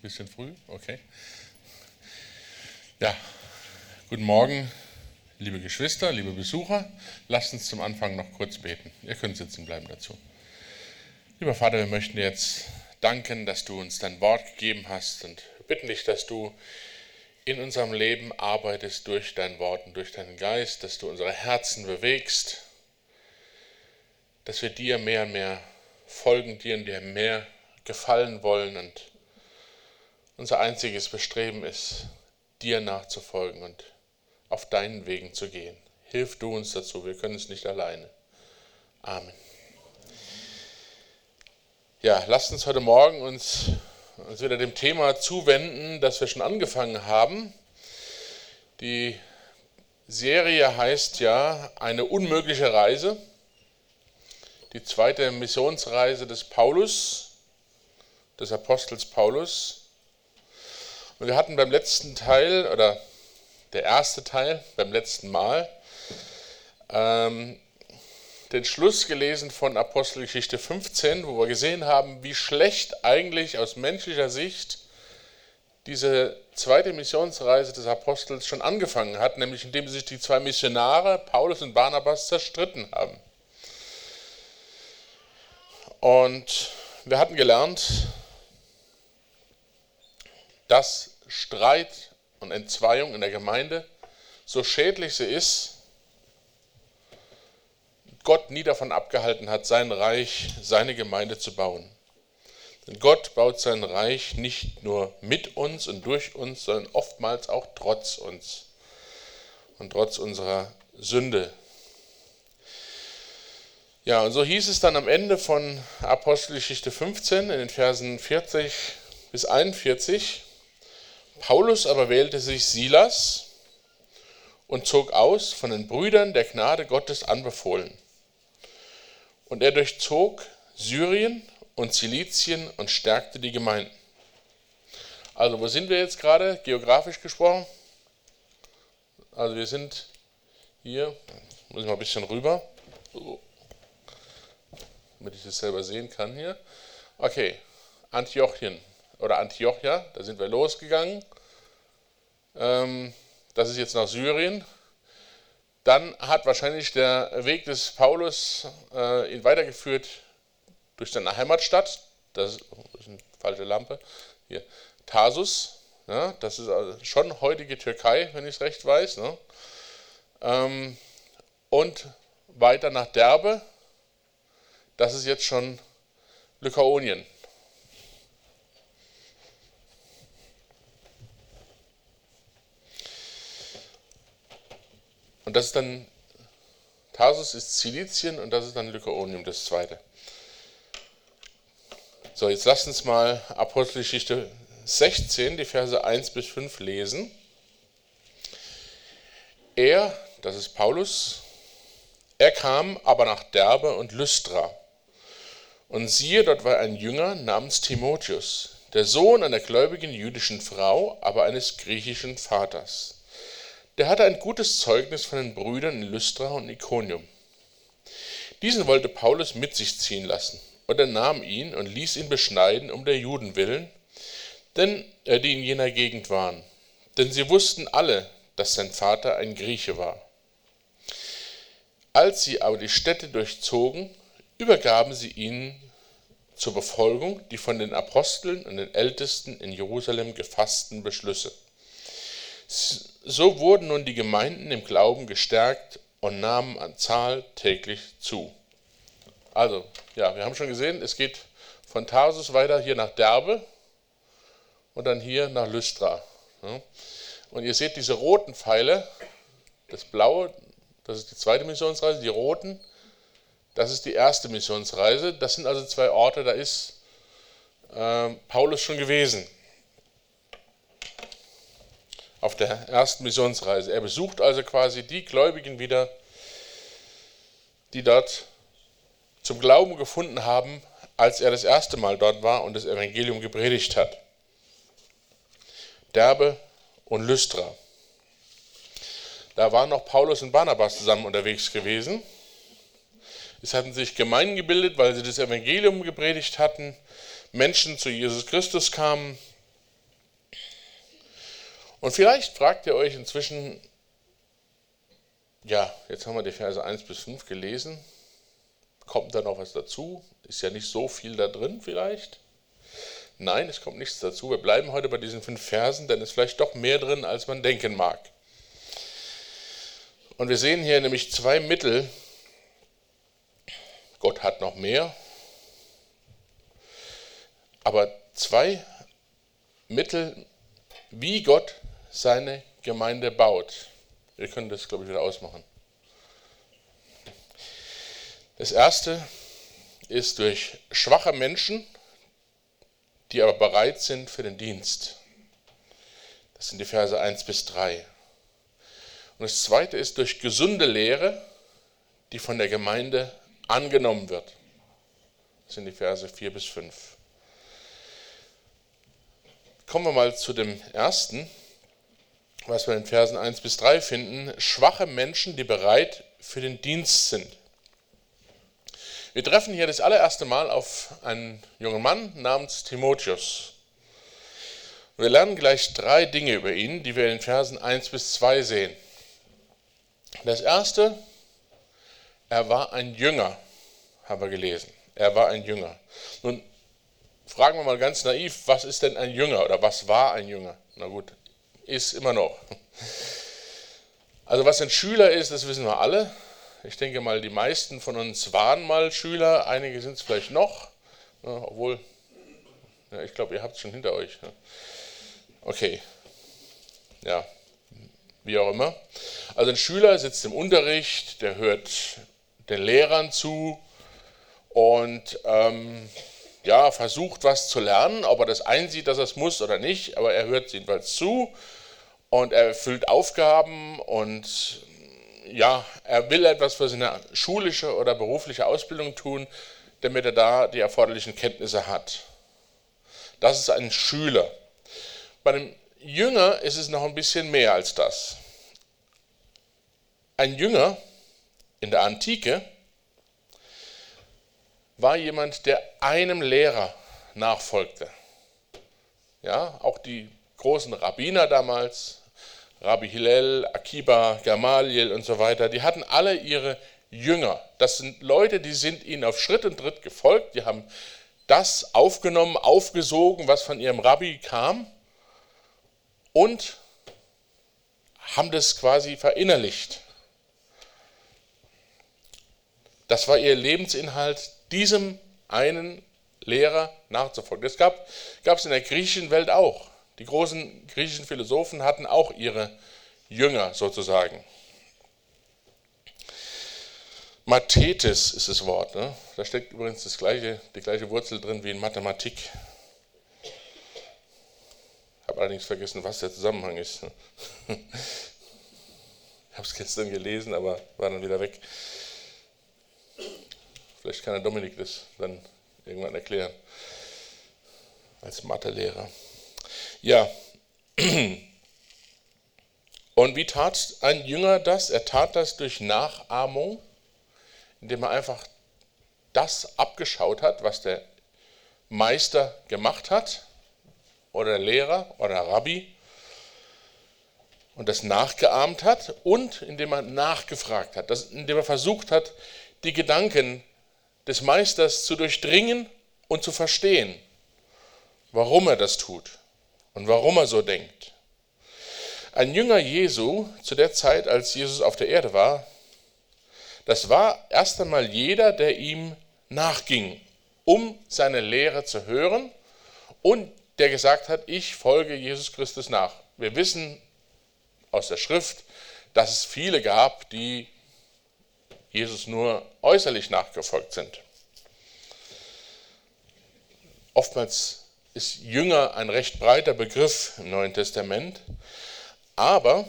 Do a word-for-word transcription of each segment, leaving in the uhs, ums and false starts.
Bisschen früh, okay. Ja, guten Morgen, liebe Geschwister, liebe Besucher. Lasst uns zum Anfang noch kurz beten. Ihr könnt sitzen bleiben dazu. Lieber Vater, wir möchten dir jetzt danken, dass du uns dein Wort gegeben hast und bitten dich, dass du in unserem Leben arbeitest durch dein Wort und durch deinen Geist, dass du unsere Herzen bewegst, dass wir dir mehr und mehr folgen, dir und dir mehr gefallen wollen und unser einziges Bestreben ist, dir nachzufolgen und auf deinen Wegen zu gehen. Hilf du uns dazu, wir können es nicht alleine. Amen. Ja, lasst uns heute Morgen uns, uns wieder dem Thema zuwenden, das wir schon angefangen haben. Die Serie heißt ja Eine unmögliche Reise. Die zweite Missionsreise des Paulus, des Apostels Paulus. Und wir hatten beim letzten Teil, oder der erste Teil, beim letzten Mal, ähm, den Schluss gelesen von Apostelgeschichte fünfzehn, wo wir gesehen haben, wie schlecht eigentlich aus menschlicher Sicht diese zweite Missionsreise des Apostels schon angefangen hat, nämlich indem sich die zwei Missionare, Paulus und Barnabas, zerstritten haben. Und wir hatten gelernt, dass Streit und Entzweiung in der Gemeinde, so schädlich sie ist, Gott nie davon abgehalten hat, sein Reich, seine Gemeinde zu bauen. Denn Gott baut sein Reich nicht nur mit uns und durch uns, sondern oftmals auch trotz uns und trotz unserer Sünde. Ja, und so hieß es dann am Ende von Apostelgeschichte fünfzehn in den Versen vierzig bis einundvierzig, Paulus aber wählte sich Silas und zog aus, von den Brüdern der Gnade Gottes anbefohlen. Und er durchzog Syrien und Zilizien und stärkte die Gemeinden. Also wo sind wir jetzt gerade, geografisch gesprochen? Also wir sind hier, muss ich mal ein bisschen rüber, so, damit ich das selber sehen kann hier. Okay, Antiochien. Oder Antiochia, da sind wir losgegangen. Das ist jetzt nach Syrien. Dann hat wahrscheinlich der Weg des Paulus ihn weitergeführt durch seine Heimatstadt. Das ist eine falsche Lampe. Hier, Tarsus. Ja, das ist also schon heutige Türkei, wenn ich es recht weiß. Ne? Und weiter nach Derbe. Das ist jetzt schon Lykaonien. Und das ist dann, Tarsus ist Zilizien und das ist dann Lykaonium, das zweite. So, jetzt lasst uns mal Apostelgeschichte sechzehn, die Verse eins bis fünf lesen. Er, das ist Paulus, er kam aber nach Derbe und Lystra. Und siehe, dort war ein Jünger namens Timotheus, der Sohn einer gläubigen jüdischen Frau, aber eines griechischen Vaters. Der hatte ein gutes Zeugnis von den Brüdern in Lystra und Ikonium. Diesen wollte Paulus mit sich ziehen lassen, und er nahm ihn und ließ ihn beschneiden um der Juden willen, denn, äh, die in jener Gegend waren. Denn sie wussten alle, dass sein Vater ein Grieche war. Als sie aber die Städte durchzogen, übergaben sie ihnen zur Befolgung die von den Aposteln und den Ältesten in Jerusalem gefassten Beschlüsse. So wurden nun die Gemeinden im Glauben gestärkt und nahmen an Zahl täglich zu. Also, ja, wir haben schon gesehen, es geht von Tarsus weiter hier nach Derbe und dann hier nach Lystra. Und ihr seht diese roten Pfeile, das blaue, das ist die zweite Missionsreise, die roten, das ist die erste Missionsreise. Das sind also zwei Orte, da ist äh, Paulus schon gewesen. Auf der ersten Missionsreise. Er besucht also quasi die Gläubigen wieder, die dort zum Glauben gefunden haben, als er das erste Mal dort war und das Evangelium gepredigt hat. Derbe und Lystra. Da waren noch Paulus und Barnabas zusammen unterwegs gewesen. Es hatten sich Gemeinden gebildet, weil sie das Evangelium gepredigt hatten. Menschen zu Jesus Christus kamen. Und vielleicht fragt ihr euch inzwischen, ja, jetzt haben wir die Verse eins bis fünf gelesen, kommt da noch was dazu? Ist ja nicht so viel da drin vielleicht? Nein, es kommt nichts dazu. Wir bleiben heute bei diesen fünf Versen, denn es ist vielleicht doch mehr drin, als man denken mag. Und wir sehen hier nämlich zwei Mittel. Gott hat noch mehr, aber zwei Mittel, wie Gott seine Gemeinde baut. Wir können das, glaube ich, wieder ausmachen. Das erste ist durch schwache Menschen, die aber bereit sind für den Dienst. Das sind die Verse eins bis drei. Und das zweite ist durch gesunde Lehre, die von der Gemeinde angenommen wird. Das sind die Verse vier bis fünf. Kommen wir mal zu dem ersten, was wir in Versen eins bis drei finden. Schwache Menschen, die bereit für den Dienst sind. Wir treffen hier das allererste Mal auf einen jungen Mann namens Timotheus. Wir lernen gleich drei Dinge über ihn, die wir in Versen eins bis zwei sehen. Das erste, er war ein Jünger, haben wir gelesen. Er war ein Jünger. Nun fragen wir mal ganz naiv, was ist denn ein Jünger oder was war ein Jünger? Na gut, ist immer noch. Also was ein Schüler ist, das wissen wir alle. Ich denke mal, die meisten von uns waren mal Schüler, einige sind es vielleicht noch, ja, obwohl, ja, ich glaube, ihr habt es schon hinter euch. Ja. Okay, ja, wie auch immer. Also ein Schüler sitzt im Unterricht, der hört den Lehrern zu und ähm, ja, versucht was zu lernen, ob er das einsieht, dass er es muss oder nicht, aber er hört jedenfalls zu und er erfüllt Aufgaben und ja, er will etwas für seine schulische oder berufliche Ausbildung tun, damit er da die erforderlichen Kenntnisse hat. Das ist ein Schüler. Bei einem Jünger ist es noch ein bisschen mehr als das. Ein Jünger in der Antike war jemand, der einem Lehrer nachfolgte. Ja, auch die großen Rabbiner damals, Rabbi Hillel, Akiba, Gamaliel und so weiter, die hatten alle ihre Jünger. Das sind Leute, die sind ihnen auf Schritt und Tritt gefolgt, die haben das aufgenommen, aufgesogen, was von ihrem Rabbi kam und haben das quasi verinnerlicht. Das war ihr Lebensinhalt, diesem einen Lehrer nachzufolgen. Das gab es in der griechischen Welt auch. Die großen griechischen Philosophen hatten auch ihre Jünger sozusagen. Mathetes ist das Wort. Ne? Da steckt übrigens das gleiche, die gleiche Wurzel drin wie in Mathematik. Ich habe allerdings vergessen, was der Zusammenhang ist. Ich habe es gestern gelesen, aber war dann wieder weg. Vielleicht kann der Dominik das dann irgendwann erklären. Als Mathelehrer. Ja. Und wie tat ein Jünger das? Er tat das durch Nachahmung, indem er einfach das abgeschaut hat, was der Meister gemacht hat, oder der Lehrer oder der Rabbi, und das nachgeahmt hat, und indem er nachgefragt hat, das, indem er versucht hat, die Gedanken des Meisters zu durchdringen und zu verstehen, warum er das tut und warum er so denkt. Ein Jünger Jesu zu der Zeit, als Jesus auf der Erde war, das war erst einmal jeder, der ihm nachging, um seine Lehre zu hören und der gesagt hat, ich folge Jesus Christus nach. Wir wissen aus der Schrift, dass es viele gab, die Jesus nur äußerlich nachgefolgt sind. Oftmals ist Jünger ein recht breiter Begriff im Neuen Testament, aber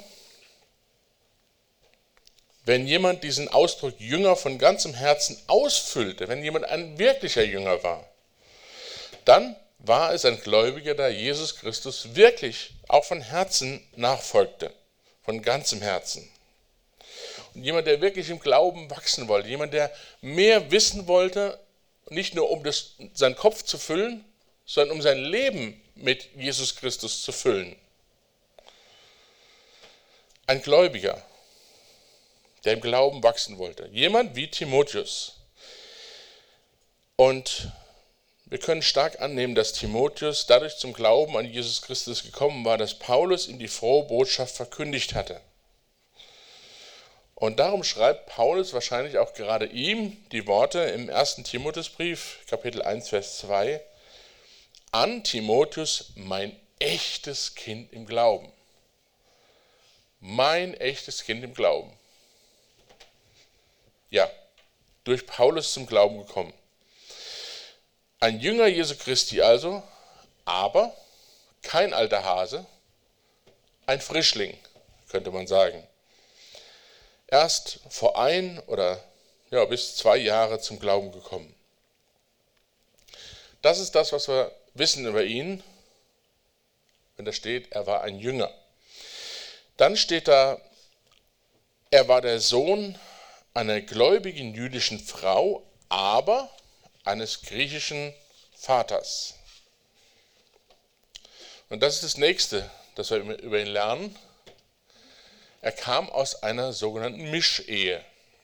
wenn jemand diesen Ausdruck Jünger von ganzem Herzen ausfüllte, wenn jemand ein wirklicher Jünger war, dann war es ein Gläubiger, der Jesus Christus wirklich auch von Herzen nachfolgte, von ganzem Herzen. Und jemand, der wirklich im Glauben wachsen wollte, jemand, der mehr wissen wollte, nicht nur um das, seinen Kopf zu füllen, sondern um sein Leben mit Jesus Christus zu füllen. ein Gläubiger, der im Glauben wachsen wollte. Jemand wie Timotheus. Und wir können stark annehmen, dass Timotheus dadurch zum Glauben an Jesus Christus gekommen war, dass Paulus ihm die frohe Botschaft verkündigt hatte. Und darum schreibt Paulus wahrscheinlich auch gerade ihm die Worte im ersten Timotheusbrief, Kapitel eins, Vers zwei, an Timotheus, mein echtes Kind im Glauben. Mein echtes Kind im Glauben. Ja, durch Paulus zum Glauben gekommen. Ein Jünger Jesu Christi also, aber kein alter Hase, ein Frischling, könnte man sagen. Erst vor ein oder ja, bis zwei Jahre zum Glauben gekommen. Das ist das, was wir wissen über ihn, wenn da steht, er war ein Jünger. Dann steht da, er war der Sohn einer gläubigen jüdischen Frau, aber eines griechischen Vaters. Und das ist das Nächste, das wir über ihn lernen. Er kam aus einer sogenannten Mischehe.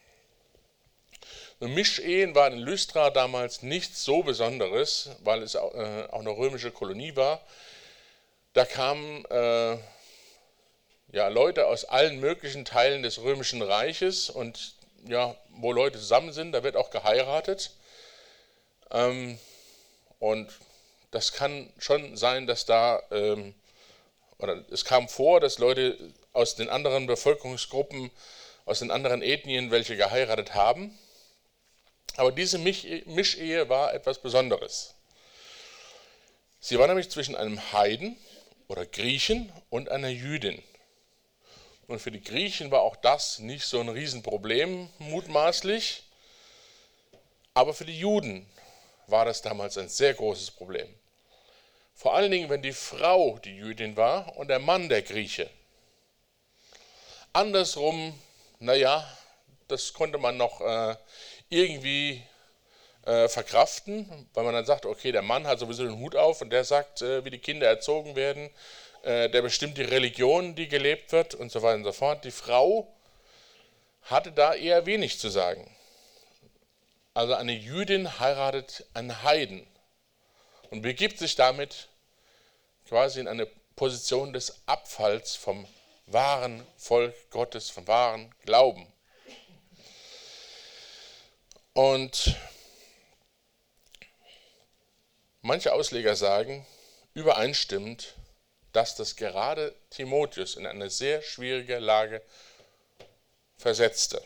Und Mischehen waren in Lystra damals nichts so Besonderes, weil es auch eine römische Kolonie war. Da kamen äh, ja, Leute aus allen möglichen Teilen des römischen Reiches und ja, wo Leute zusammen sind, da wird auch geheiratet. Ähm, und das kann schon sein, dass da, ähm, oder es kam vor, dass Leute aus den anderen Bevölkerungsgruppen, aus den anderen Ethnien welche geheiratet haben. Aber diese Mischehe war etwas Besonderes. Sie war nämlich zwischen einem Heiden oder Griechen und einer Jüdin. Und für die Griechen war auch das nicht so ein Riesenproblem, mutmaßlich. Aber für die Juden war das damals ein sehr großes Problem. Vor allen Dingen, wenn die Frau die Jüdin war und der Mann der Grieche. Andersrum, naja, das konnte man noch äh, irgendwie äh, verkraften, weil man dann sagt, okay, der Mann hat sowieso den Hut auf und der sagt, äh, wie die Kinder erzogen werden, äh, der bestimmt die Religion, die gelebt wird und so weiter und so fort. Die Frau hatte da eher wenig zu sagen. Also eine Jüdin heiratet einen Heiden und begibt sich damit quasi in eine Position des Abfalls vom wahren Volk Gottes, vom wahren Glauben. Und manche Ausleger sagen, übereinstimmend, dass das gerade Timotheus in eine sehr schwierige Lage versetzte.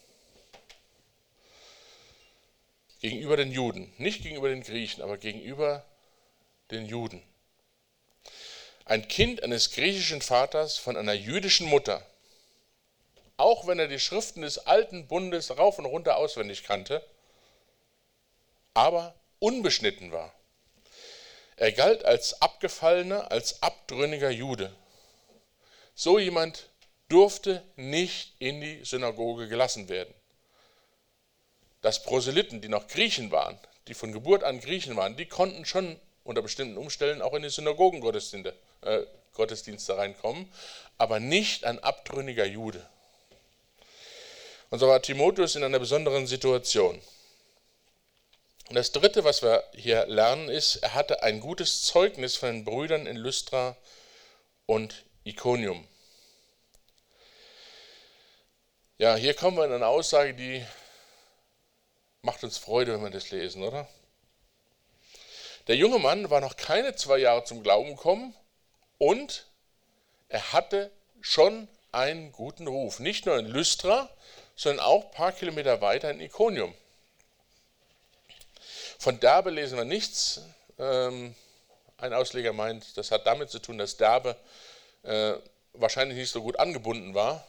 Gegenüber den Juden, nicht gegenüber den Griechen, aber gegenüber den Juden. Ein Kind eines griechischen Vaters von einer jüdischen Mutter, auch wenn er die Schriften des alten Bundes rauf und runter auswendig kannte, aber unbeschnitten war. Er galt als abgefallener, als abtrünniger Jude. So jemand durfte nicht in die Synagoge gelassen werden. Dass Proselyten, die noch Griechen waren, die von Geburt an Griechen waren, die konnten schon unter bestimmten Umständen auch in die Synagogengottesdienste äh, Gottesdienste reinkommen, aber nicht ein abtrünniger Jude. Und so war Timotheus in einer besonderen Situation. Und das Dritte, was wir hier lernen, ist, er hatte ein gutes Zeugnis von den Brüdern in Lystra und Ikonium. Ja, hier kommen wir in eine Aussage, die macht uns Freude, wenn wir das lesen, oder? Der junge Mann war noch keine zwei Jahre zum Glauben gekommen und er hatte schon einen guten Ruf. Nicht nur in Lystra, sondern auch ein paar Kilometer weiter in Ikonium. Von Derbe lesen wir nichts. Ähm, ein Ausleger meint, das hat damit zu tun, dass Derbe äh, wahrscheinlich nicht so gut angebunden war.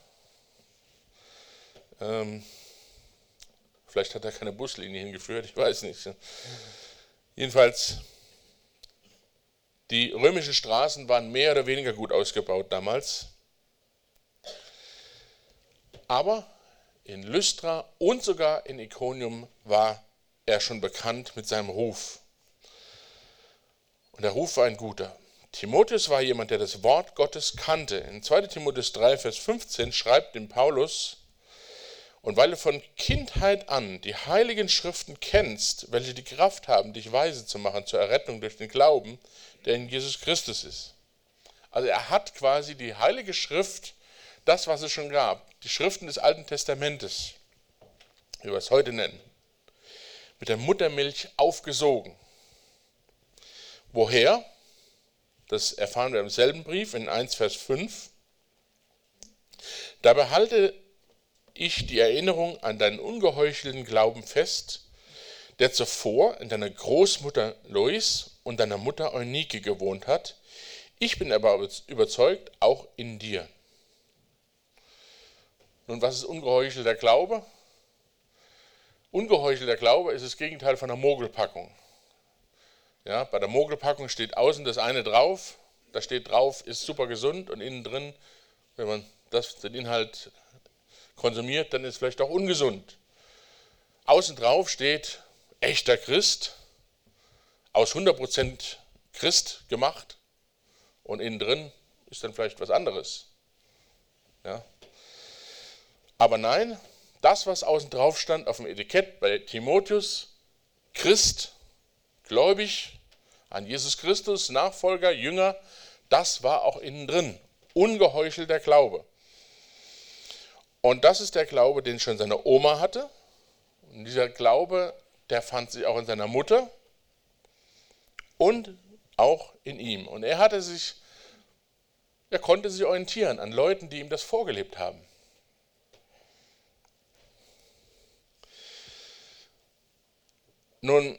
Ähm, vielleicht hat er keine Buslinie hingeführt, ich weiß nicht. Jedenfalls, die römischen Straßen waren mehr oder weniger gut ausgebaut damals. Aber in Lystra und sogar in Ikonium war er schon bekannt mit seinem Ruf. Und der Ruf war ein guter. Timotheus war jemand, der das Wort Gottes kannte. In zweiter Timotheus drei, Vers fünfzehn schreibt dem Paulus: Und weil du von Kindheit an die heiligen Schriften kennst, welche die Kraft haben, dich weise zu machen zur Errettung durch den Glauben, der in Jesus Christus ist. Also er hat quasi die heilige Schrift, das, was es schon gab, die Schriften des Alten Testamentes, wie wir es heute nennen, mit der Muttermilch aufgesogen. Woher? Das erfahren wir im selben Brief, in eins, Vers fünf. Dabei halte ich die Erinnerung an deinen ungeheuchelten Glauben fest, der zuvor in deiner Großmutter Lois und deiner Mutter Eunike gewohnt hat. Ich bin aber überzeugt, auch in dir. Nun, was ist ungeheuchelter Glaube? Ungeheuchelter Glaube ist das Gegenteil von einer Mogelpackung. Ja, bei der Mogelpackung steht außen das eine drauf, da steht drauf, ist super gesund, und innen drin, wenn man das, den Inhalt konsumiert, dann ist es vielleicht auch ungesund. Außen drauf steht echter Christ, aus hundert Prozent Christ gemacht, und innen drin ist dann vielleicht was anderes. Ja. Aber nein, das, was außen drauf stand auf dem Etikett bei Timotheus, Christ, gläubig an Jesus Christus, Nachfolger, Jünger, das war auch innen drin. Ungeheuchelter Glaube. Und das ist der Glaube, den schon seine Oma hatte. Und dieser Glaube, der fand sich auch in seiner Mutter und auch in ihm. Und er hatte sich, er konnte sich orientieren an Leuten, die ihm das vorgelebt haben. Nun,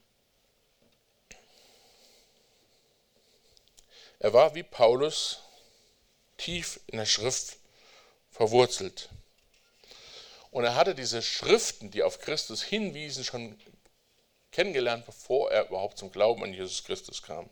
er war wie Paulus tief in der Schrift verwurzelt. Und er hatte diese Schriften, die auf Christus hinwiesen, schon kennengelernt, bevor er überhaupt zum Glauben an Jesus Christus kam.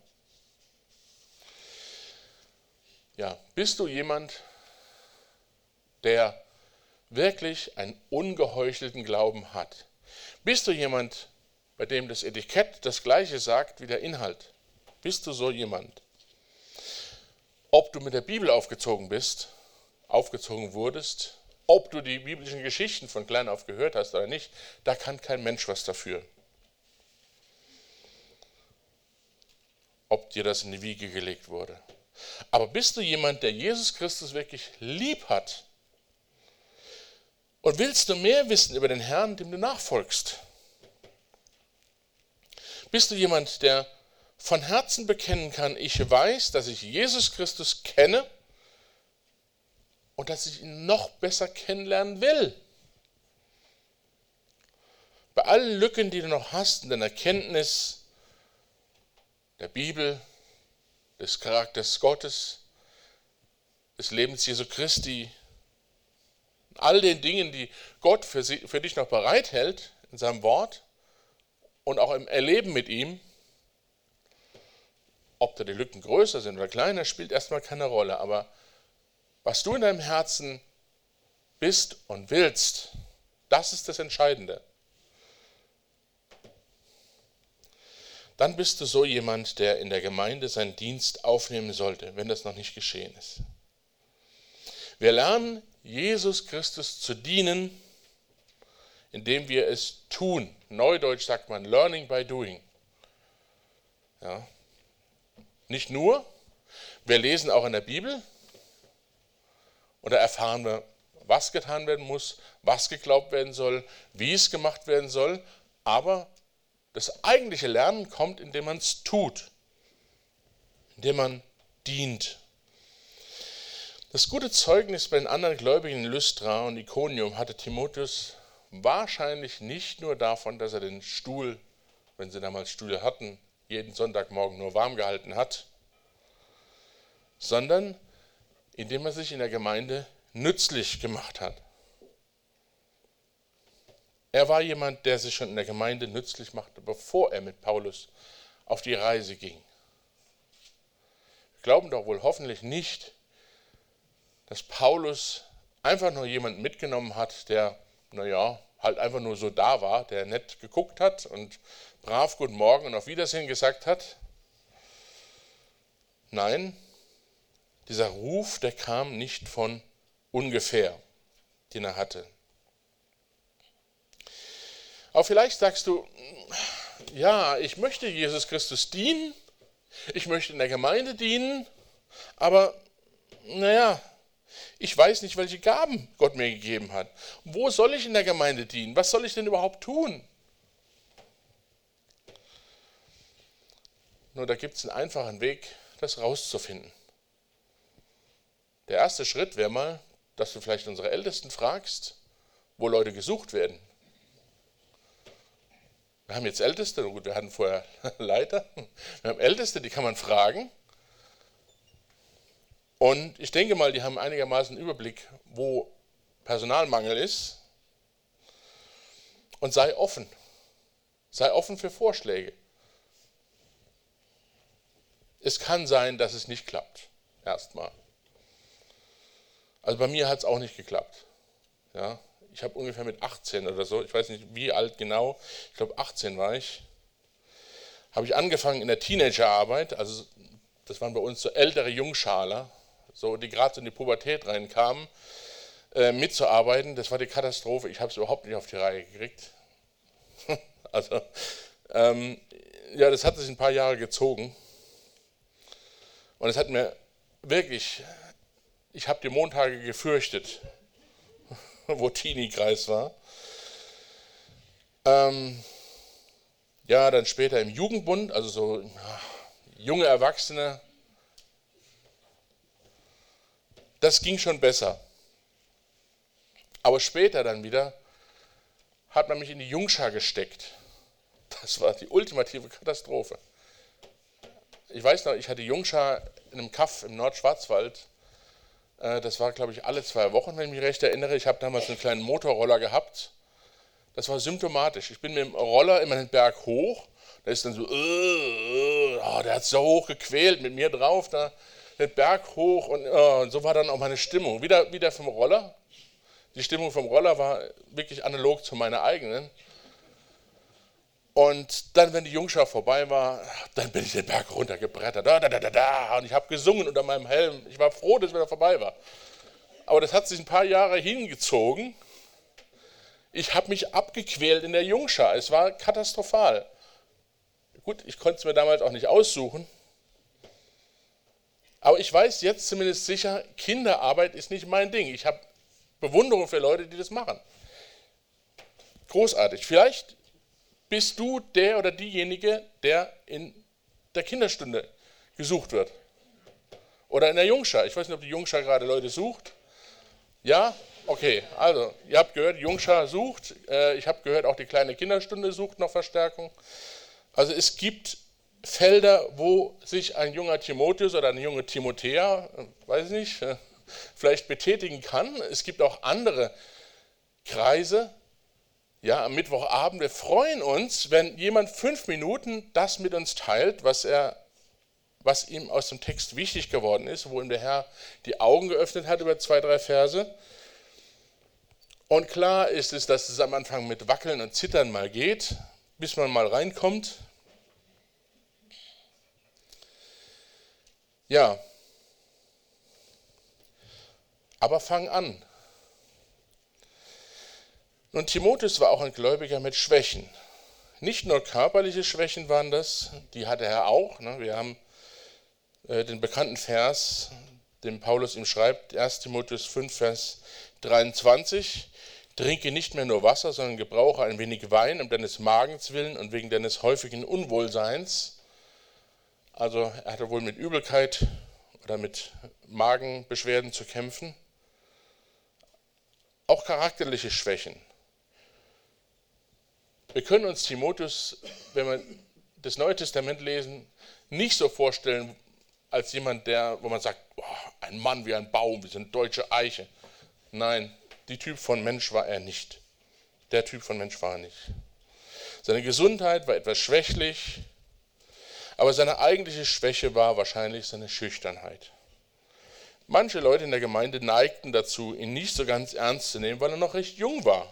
Ja, bist du jemand, der wirklich einen ungeheuchelten Glauben hat? Bist du jemand, bei dem das Etikett das Gleiche sagt wie der Inhalt? Bist du so jemand? Ob du mit der Bibel aufgezogen bist, aufgezogen wurdest, ob du die biblischen Geschichten von klein auf gehört hast oder nicht, da kann kein Mensch was dafür. Ob dir das in die Wiege gelegt wurde. Aber bist du jemand, der Jesus Christus wirklich lieb hat? Und willst du mehr wissen über den Herrn, dem du nachfolgst? Bist du jemand, der von Herzen bekennen kann, ich weiß, dass ich Jesus Christus kenne und dass ich ihn noch besser kennenlernen will? Bei allen Lücken, die du noch hast in deiner Kenntnis der Bibel, des Charakters Gottes, des Lebens Jesu Christi, all den Dingen, die Gott für, sie, für dich noch bereithält in seinem Wort und auch im Erleben mit ihm, ob da die Lücken größer sind oder kleiner, spielt erstmal keine Rolle. Aber was du in deinem Herzen bist und willst, das ist das Entscheidende. Dann bist du so jemand, der in der Gemeinde seinen Dienst aufnehmen sollte, wenn das noch nicht geschehen ist. Wir lernen, Jesus Christus zu dienen, indem wir es tun. Neudeutsch sagt man learning by doing. Ja. Nicht nur, wir lesen auch in der Bibel und da erfahren wir, was getan werden muss, was geglaubt werden soll, wie es gemacht werden soll, aber das eigentliche Lernen kommt, indem man es tut, indem man dient. Das gute Zeugnis bei den anderen Gläubigen in Lystra und Ikonium hatte Timotheus wahrscheinlich nicht nur davon, dass er den Stuhl, wenn sie damals Stühle hatten, jeden Sonntagmorgen nur warm gehalten hat, sondern indem er sich in der Gemeinde nützlich gemacht hat. Er war jemand, der sich schon in der Gemeinde nützlich machte, bevor er mit Paulus auf die Reise ging. Wir glauben doch wohl hoffentlich nicht, dass Paulus einfach nur jemanden mitgenommen hat, der, naja, halt einfach nur so da war, der nett geguckt hat und brav Guten Morgen und auf Wiedersehen gesagt hat. Nein, dieser Ruf, der kam nicht von ungefähr, den er hatte. Aber vielleicht sagst du, ja, ich möchte Jesus Christus dienen, ich möchte in der Gemeinde dienen, aber naja, ich weiß nicht, welche Gaben Gott mir gegeben hat. Wo soll ich in der Gemeinde dienen? Was soll ich denn überhaupt tun? Nur da gibt es einen einfachen Weg, das rauszufinden. Der erste Schritt wäre mal, dass du vielleicht unsere Ältesten fragst, wo Leute gesucht werden. Wir haben jetzt Älteste, gut, wir hatten vorher Leiter, wir haben Älteste, die kann man fragen. Und ich denke mal, die haben einigermaßen Überblick, wo Personalmangel ist. Und sei offen. Sei offen für Vorschläge. Es kann sein, dass es nicht klappt. Erstmal. Also bei mir hat es auch nicht geklappt. Ja, ich habe ungefähr mit achtzehn oder so, ich weiß nicht wie alt genau, ich glaube achtzehn war ich, habe ich angefangen in der Teenagerarbeit, also das waren bei uns so ältere Jungschaler, so, die gerade so in die Pubertät reinkamen, äh, mitzuarbeiten. Das war die Katastrophe. Ich habe es überhaupt nicht auf die Reihe gekriegt. also, ähm, ja, das hat sich ein paar Jahre gezogen. Und es hat mir wirklich, ich habe die Montage gefürchtet, wo Teenie-Kreis war. Ähm, ja, dann später im Jugendbund, also so ja, junge Erwachsene. Das ging schon besser. Aber später dann wieder hat man mich in die Jungschar gesteckt. Das war die ultimative Katastrophe. Ich weiß noch, ich hatte Jungschar in einem Kaff im Nordschwarzwald. Das war, glaube ich, alle zwei Wochen, wenn ich mich recht erinnere. Ich habe damals einen kleinen Motorroller gehabt. Das war symptomatisch. Ich bin mit dem Roller immer den Berg hoch. Da ist dann so, uh, uh, oh, der hat so hoch gequält mit mir drauf, da den Berg hoch und, uh, und so war dann auch meine Stimmung. Wieder, wieder vom Roller. Die Stimmung vom Roller war wirklich analog zu meiner eigenen. Und dann, wenn die Jungschar vorbei war, dann bin ich den Berg runtergebrettert. Da, da, da, da, da. Und ich habe gesungen unter meinem Helm. Ich war froh, dass es wieder vorbei war. Aber das hat sich ein paar Jahre hingezogen. Ich habe mich abgequält in der Jungschar. Es war katastrophal. Gut, ich konnte es mir damals auch nicht aussuchen. Aber ich weiß jetzt zumindest sicher, Kinderarbeit ist nicht mein Ding. Ich habe Bewunderung für Leute, die das machen. Großartig. Vielleicht bist du der oder diejenige, der in der Kinderstunde gesucht wird. Oder in der Jungschar. Ich weiß nicht, ob die Jungschar gerade Leute sucht. Ja? Okay, also, ihr habt gehört, die Jungschar sucht. Ich habe gehört, auch die kleine Kinderstunde sucht noch Verstärkung. Also es gibt Felder, wo sich ein junger Timotheus oder eine junge Timothea, weiß ich nicht, vielleicht betätigen kann. Es gibt auch andere Kreise. Ja, am Mittwochabend, wir freuen uns, wenn jemand fünf Minuten das mit uns teilt, was, er, was ihm aus dem Text wichtig geworden ist, wo ihm der Herr die Augen geöffnet hat über zwei, drei Verse. Und klar ist es, dass es am Anfang mit Wackeln und Zittern mal geht, bis man mal reinkommt. Ja, aber fang an. Nun, Timotheus war auch ein Gläubiger mit Schwächen. Nicht nur körperliche Schwächen waren das, die hatte er auch. Wir haben den bekannten Vers, den Paulus ihm schreibt, erster Timotheus fünf, Vers dreiundzwanzig. Trinke nicht mehr nur Wasser, sondern gebrauche ein wenig Wein um deines Magens willen und wegen deines häufigen Unwohlseins. Also er hatte wohl mit Übelkeit oder mit Magenbeschwerden zu kämpfen. Auch charakterliche Schwächen. Wir können uns Timotheus, wenn wir das Neue Testament lesen, nicht so vorstellen als jemand, der, wo man sagt, oh, ein Mann wie ein Baum, wie so eine deutsche Eiche. Nein, die Typ von Mensch war er nicht. Der Typ von Mensch war er nicht. Seine Gesundheit war etwas schwächlich, aber seine eigentliche Schwäche war wahrscheinlich seine Schüchternheit. Manche Leute in der Gemeinde neigten dazu, ihn nicht so ganz ernst zu nehmen, weil er noch recht jung war.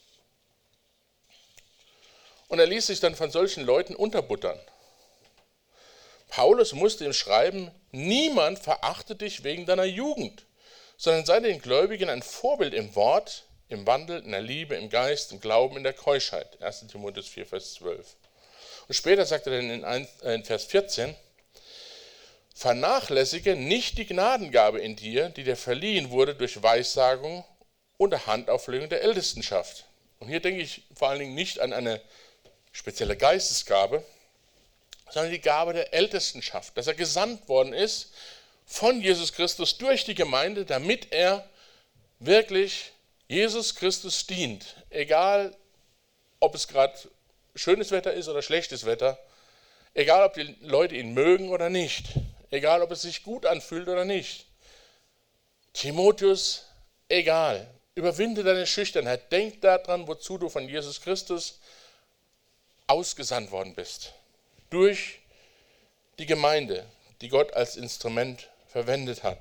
Und er ließ sich dann von solchen Leuten unterbuttern. Paulus musste ihm schreiben, Niemand verachte dich wegen deiner Jugend, sondern sei den Gläubigen ein Vorbild im Wort, im Wandel, in der Liebe, im Geist, im Glauben, in der Keuschheit. erster Timotheus vier, Vers zwölf. Und später sagt er dann in Vers vierzehn, vernachlässige nicht die Gnadengabe in dir, die dir verliehen wurde durch Weissagung und der Handauflegung der Ältestenschaft. Und hier denke ich vor allen Dingen nicht an eine spezielle Geistesgabe, sondern die Gabe der Ältestenschaft, dass er gesandt worden ist von Jesus Christus durch die Gemeinde, damit er wirklich Jesus Christus dient. Egal, ob es gerade schönes Wetter ist oder schlechtes Wetter, egal, ob die Leute ihn mögen oder nicht, egal, ob es sich gut anfühlt oder nicht. Timotheus, egal, überwinde deine Schüchternheit, denk daran, wozu du von Jesus Christus ausgesandt worden bist. Durch die Gemeinde, die Gott als Instrument verwendet hat.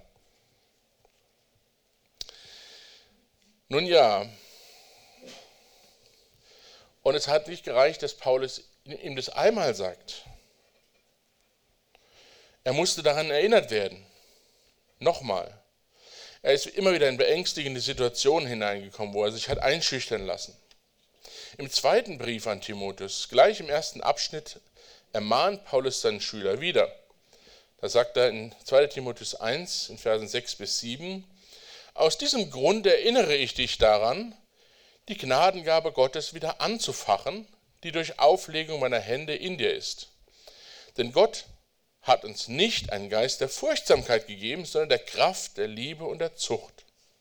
Nun ja, und es hat nicht gereicht, dass Paulus ihm das einmal sagt. Er musste daran erinnert werden. Nochmal. Er ist immer wieder in beängstigende Situationen hineingekommen, wo er sich hat einschüchtern lassen. Im zweiten Brief an Timotheus, gleich im ersten Abschnitt, ermahnt Paulus seinen Schüler wieder. Da sagt er in zweiter Timotheus eins, in Versen sechs bis sieben, aus diesem Grund erinnere ich dich daran, die Gnadengabe Gottes wieder anzufachen, die durch Auflegung meiner Hände in dir ist. Denn Gott hat uns nicht einen Geist der Furchtsamkeit gegeben, sondern der Kraft, der Liebe und der Zucht.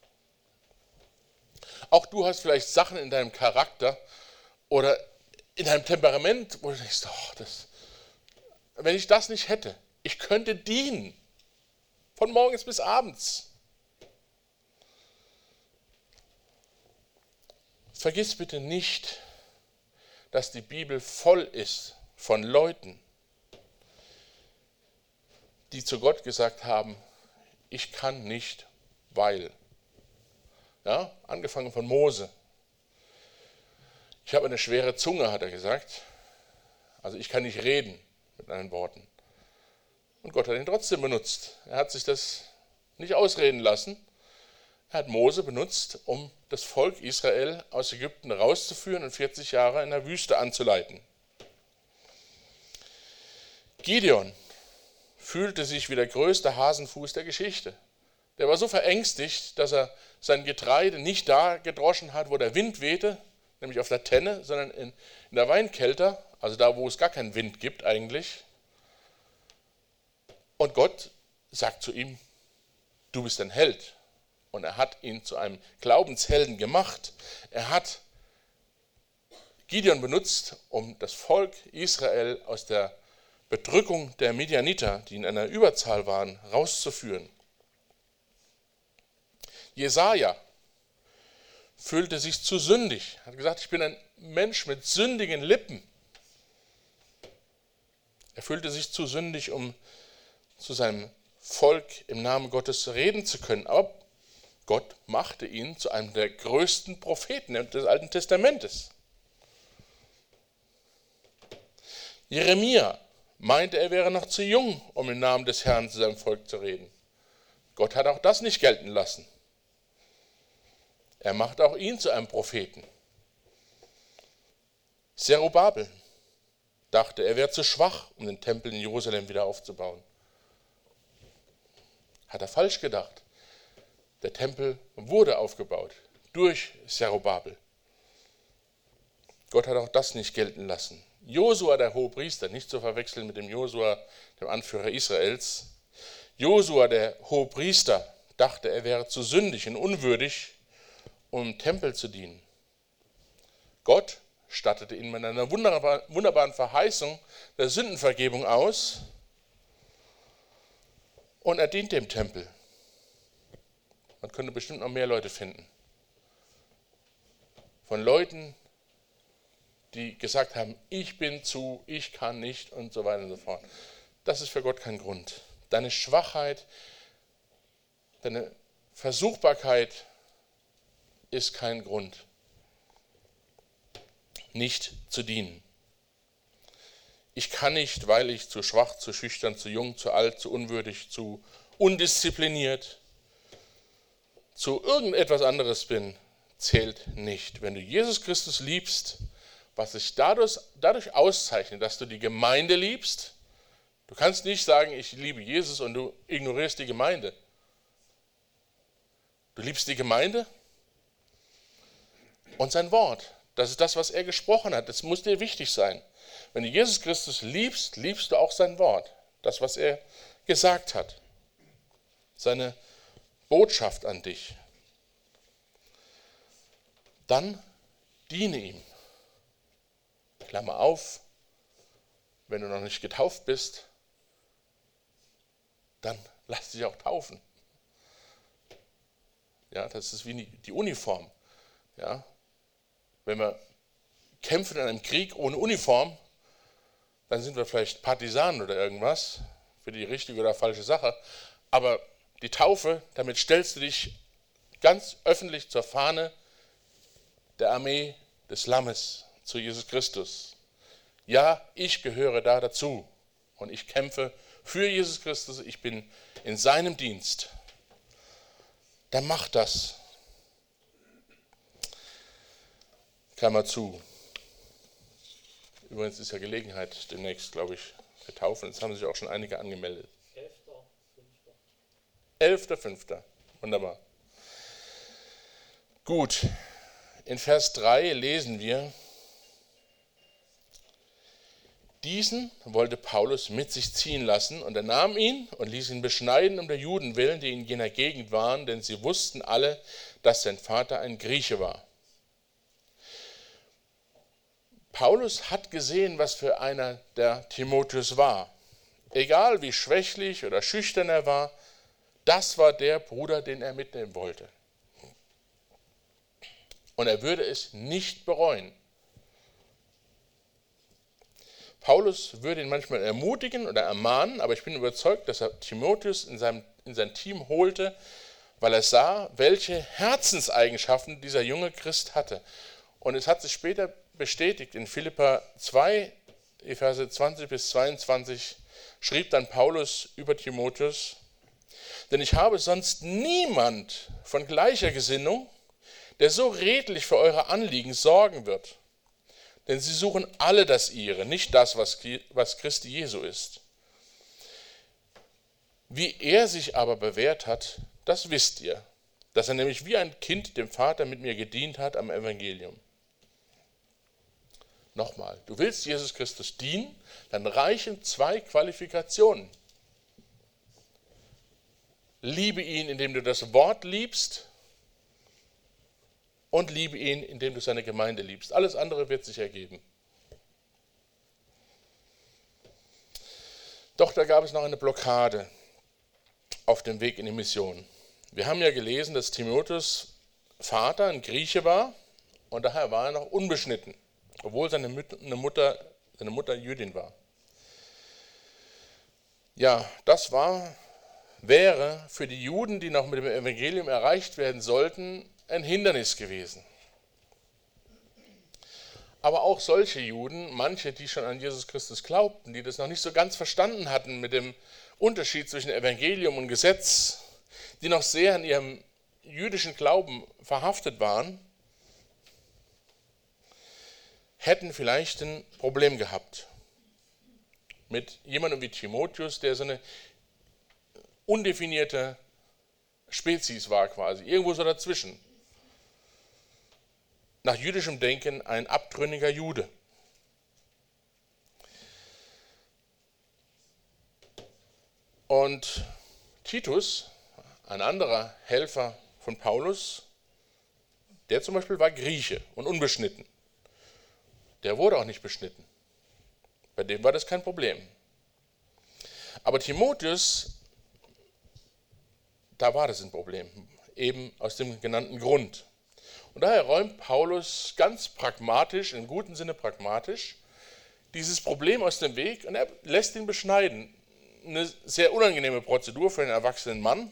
Auch du hast vielleicht Sachen in deinem Charakter oder in deinem Temperament, wo du denkst, oh, das, wenn ich das nicht hätte, ich könnte dienen, von morgens bis abends. Vergiss bitte nicht, dass die Bibel voll ist von Leuten, die zu Gott gesagt haben, ich kann nicht, weil. Ja, angefangen von Mose. Ich habe eine schwere Zunge, hat er gesagt. Also ich kann nicht reden, mit anderen Worten. Und Gott hat ihn trotzdem benutzt. Er hat sich das nicht ausreden lassen. Er hat Mose benutzt, um das Volk Israel aus Ägypten rauszuführen und vierzig Jahre in der Wüste anzuleiten. Gideon fühlte sich wie der größte Hasenfuß der Geschichte. Der war so verängstigt, dass er sein Getreide nicht da gedroschen hat, wo der Wind wehte, nämlich auf der Tenne, sondern in, in der Weinkelter, also da, wo es gar keinen Wind gibt eigentlich. Und Gott sagt zu ihm, du bist ein Held. Und er hat ihn zu einem Glaubenshelden gemacht. Er hat Gideon benutzt, um das Volk Israel aus der Bedrückung der Midianiter, die in einer Überzahl waren, rauszuführen. Jesaja fühlte sich zu sündig. Er hat gesagt, ich bin ein Mensch mit sündigen Lippen. Er fühlte sich zu sündig, um zu seinem Volk im Namen Gottes reden zu können. Aber Gott machte ihn zu einem der größten Propheten des Alten Testamentes. Jeremia meinte, er wäre noch zu jung, um im Namen des Herrn zu seinem Volk zu reden. Gott hat auch das nicht gelten lassen. Er macht auch ihn zu einem Propheten. Zerubabel dachte, er wäre zu schwach, um den Tempel in Jerusalem wieder aufzubauen. Hat er falsch gedacht. Der Tempel wurde aufgebaut durch Zerubabel. Gott hat auch das nicht gelten lassen. Josua, der Hohepriester, nicht zu verwechseln mit dem Josua, dem Anführer Israels. Josua, der Hohepriester, dachte, er wäre zu sündig und unwürdig, um im Tempel zu dienen. Gott stattete ihn mit einer wunderbaren Verheißung der Sündenvergebung aus und er diente im Tempel. Man könnte bestimmt noch mehr Leute finden. Von Leuten, die gesagt haben, ich bin zu, ich kann nicht und so weiter und so fort. Das ist für Gott kein Grund. Deine Schwachheit, deine Versuchbarkeit ist kein Grund, nicht zu dienen. ich kann nicht, weil ich zu schwach, zu schüchtern, zu jung, zu alt, zu unwürdig, zu undiszipliniert, zu irgendetwas anderes bin, zählt nicht. Wenn du Jesus Christus liebst, was sich dadurch, dadurch auszeichnet, dass du die Gemeinde liebst, du kannst nicht sagen, ich liebe Jesus und du ignorierst die Gemeinde. Du liebst die Gemeinde und sein Wort. Das ist das, was er gesprochen hat. Das muss dir wichtig sein. Wenn du Jesus Christus liebst, liebst du auch sein Wort. Das, was er gesagt hat. Seine Botschaft an dich. Dann diene ihm. Klammer auf, wenn du noch nicht getauft bist, dann lass dich auch taufen. Ja, das ist wie die Uniform. Ja, wenn wir kämpfen in einem Krieg ohne Uniform, dann sind wir vielleicht Partisanen oder irgendwas, für die richtige oder falsche Sache. Aber die Taufe, damit stellst du dich ganz öffentlich zur Fahne der Armee des Lammes, zu Jesus Christus. Ja, ich gehöre da dazu und ich kämpfe für Jesus Christus, ich bin in seinem Dienst. Dann mach das. Klammer zu. Übrigens ist ja Gelegenheit demnächst, glaube ich, für Taufen. Jetzt haben sich auch schon einige angemeldet. elfter fünfter elfter fünfter Wunderbar. Gut. In Vers drei lesen wir: Diesen wollte Paulus mit sich ziehen lassen, und er nahm ihn und ließ ihn beschneiden um der Juden willen, die in jener Gegend waren, denn sie wussten alle, dass sein Vater ein Grieche war. Paulus hat gesehen, was für einer der Timotheus war. Egal wie schwächlich oder schüchtern er war, das war der Bruder, den er mitnehmen wollte. Und er würde es nicht bereuen. Paulus würde ihn manchmal ermutigen oder ermahnen, aber ich bin überzeugt, dass er Timotheus in, seinem, in sein Team holte, weil er sah, welche Herzenseigenschaften dieser junge Christ hatte. Und es hat sich später bestätigt, in Philipper zwei, die Verse zwanzig bis zweiundzwanzig, schrieb dann Paulus über Timotheus: Denn ich habe sonst niemand von gleicher Gesinnung, der so redlich für eure Anliegen sorgen wird. Denn sie suchen alle das ihre, nicht das, was, was Christi Jesu ist. Wie er sich aber bewährt hat, das wisst ihr, dass er nämlich wie ein Kind dem Vater mit mir gedient hat am Evangelium. Nochmal, du willst Jesus Christus dienen, dann reichen zwei Qualifikationen. Liebe ihn, indem du das Wort liebst, und liebe ihn, indem du seine Gemeinde liebst. Alles andere wird sich ergeben. Doch da gab es noch eine Blockade auf dem Weg in die Mission. Wir haben ja gelesen, dass Timotheus Vater ein Grieche war und daher war er noch unbeschnitten, obwohl seine Mutter, seine Mutter Jüdin war. Ja, das war, wäre für die Juden, die noch mit dem Evangelium erreicht werden sollten, ein Hindernis gewesen. Aber auch solche Juden, manche, die schon an Jesus Christus glaubten, die das noch nicht so ganz verstanden hatten mit dem Unterschied zwischen Evangelium und Gesetz, die noch sehr an ihrem jüdischen Glauben verhaftet waren, hätten vielleicht ein Problem gehabt mit jemandem wie Timotheus, der so eine undefinierte Spezies war quasi, irgendwo so dazwischen. Nach jüdischem Denken ein abtrünniger Jude. Und Titus, ein anderer Helfer von Paulus, der zum Beispiel war Grieche und unbeschnitten. Der wurde auch nicht beschnitten. Bei dem war das kein Problem. Aber Timotheus, da war das ein Problem, eben aus dem genannten Grund. Und daher räumt Paulus ganz pragmatisch, im guten Sinne pragmatisch, dieses Problem aus dem Weg und er lässt ihn beschneiden. Eine sehr unangenehme Prozedur für einen erwachsenen Mann.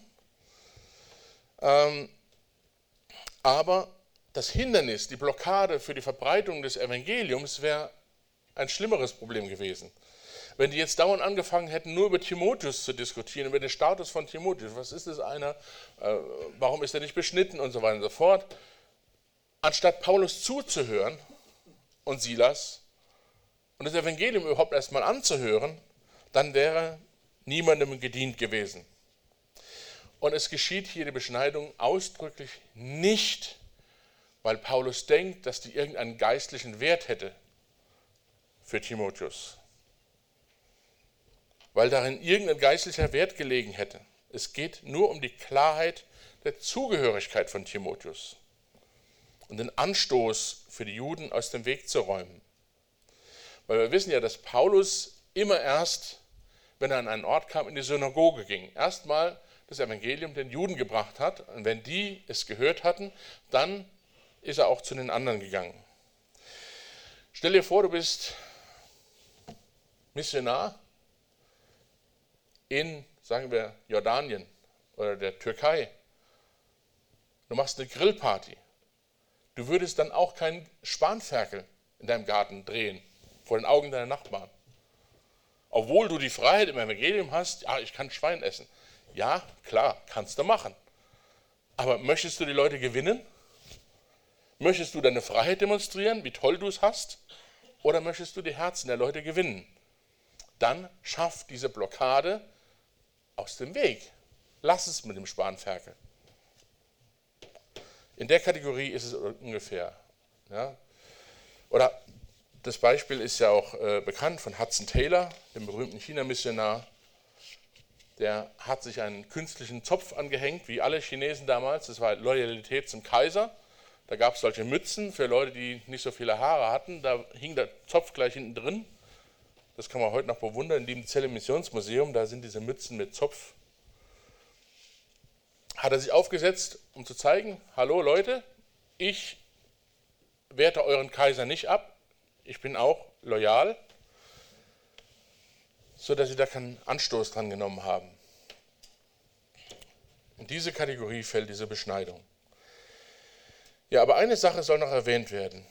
Ähm, aber das Hindernis, die Blockade für die Verbreitung des Evangeliums wäre ein schlimmeres Problem gewesen. Wenn die jetzt dauernd angefangen hätten, nur über Timotheus zu diskutieren, über den Status von Timotheus, was ist das einer, äh, warum ist er nicht beschnitten und so weiter und so fort, anstatt Paulus zuzuhören und Silas und das Evangelium überhaupt erstmal anzuhören, dann wäre niemandem gedient gewesen. Und es geschieht hier die Beschneidung ausdrücklich nicht, weil Paulus denkt, dass die irgendeinen geistlichen Wert hätte für Timotheus. Weil darin irgendein geistlicher Wert gelegen hätte. Es geht nur um die Klarheit der Zugehörigkeit von Timotheus und den Anstoß für die Juden aus dem Weg zu räumen. Weil wir wissen ja, dass Paulus immer erst, wenn er an einen Ort kam, in die Synagoge ging. Erstmal das Evangelium den Juden gebracht hat und wenn die es gehört hatten, dann ist er auch zu den anderen gegangen. Stell dir vor, du bist Missionar in, sagen wir, Jordanien oder der Türkei. Du machst eine Grillparty. Du würdest dann auch keinen Spanferkel in deinem Garten drehen, vor den Augen deiner Nachbarn. Obwohl du die Freiheit im Evangelium hast, ja, ich kann Schwein essen. Ja, klar, kannst du machen. Aber möchtest du die Leute gewinnen? Möchtest du deine Freiheit demonstrieren, wie toll du es hast? Oder möchtest du die Herzen der Leute gewinnen? Dann schaff diese Blockade aus dem Weg. Lass es mit dem Spanferkel. In der Kategorie ist es ungefähr. Ja. Oder das Beispiel ist ja auch äh, bekannt von Hudson Taylor, dem berühmten China-Missionar. Der hat sich einen künstlichen Zopf angehängt, wie alle Chinesen damals. Das war Loyalität zum Kaiser. Da gab es solche Mützen für Leute, die nicht so viele Haare hatten. Da hing der Zopf gleich hinten drin. Das kann man heute noch bewundern. In dem Zelle Missionsmuseum, da sind diese Mützen mit Zopf. Hat er sich aufgesetzt, um zu zeigen, hallo Leute, ich werte euren Kaiser nicht ab. Ich bin auch loyal. Sodass sie da keinen Anstoß dran genommen haben. In diese Kategorie fällt diese Beschneidung. Ja, aber eine Sache soll noch erwähnt werden.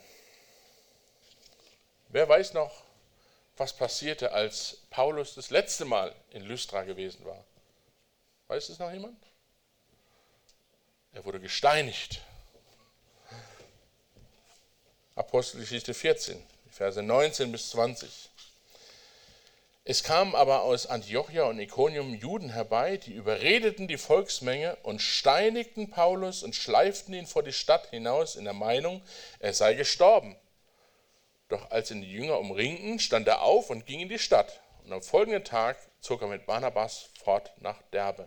Wer weiß noch, was passierte, als Paulus das letzte Mal in Lystra gewesen war? Weiß es noch jemand? Er wurde gesteinigt. Apostelgeschichte vierzehn, Verse neunzehn bis zwanzig. Es kamen aber aus Antiochia und Ikonium Juden herbei, die überredeten die Volksmenge und steinigten Paulus und schleiften ihn vor die Stadt hinaus in der Meinung, er sei gestorben. Doch als ihn die Jünger umringten, stand er auf und ging in die Stadt. Und am folgenden Tag zog er mit Barnabas fort nach Derbe.